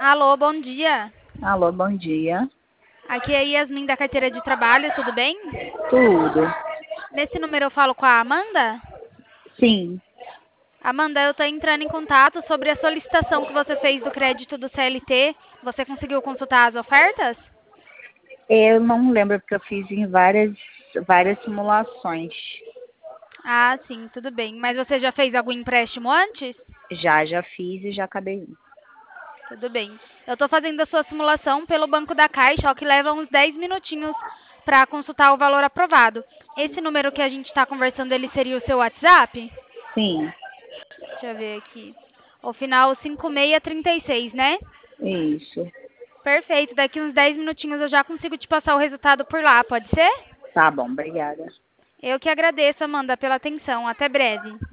Alô, bom dia. Alô, bom dia. Aqui é a Yasmin da carteira de trabalho, tudo bem? Tudo? Nesse número eu falo com a Amanda? Sim, Amanda, eu estou entrando em contato sobre a solicitação que você fez do crédito do CLT. Você conseguiu consultar as ofertas? eu não lembro porque eu fiz em várias simulações. Ah, sim, tudo bem. Mas você já fez algum empréstimo antes? Já fiz e já acabei. Tudo bem. Eu estou fazendo a sua simulação pelo Banco da Caixa, ó, que leva uns 10 minutinhos para consultar o valor aprovado. Esse número que a gente está conversando, ele seria o seu WhatsApp? Sim, Deixa eu ver aqui. O final 5636, né? isso. Perfeito. Daqui uns 10 minutinhos eu já consigo te passar o resultado por lá, pode ser? Tá bom, obrigada. Eu que agradeço, Amanda, pela atenção. Até breve.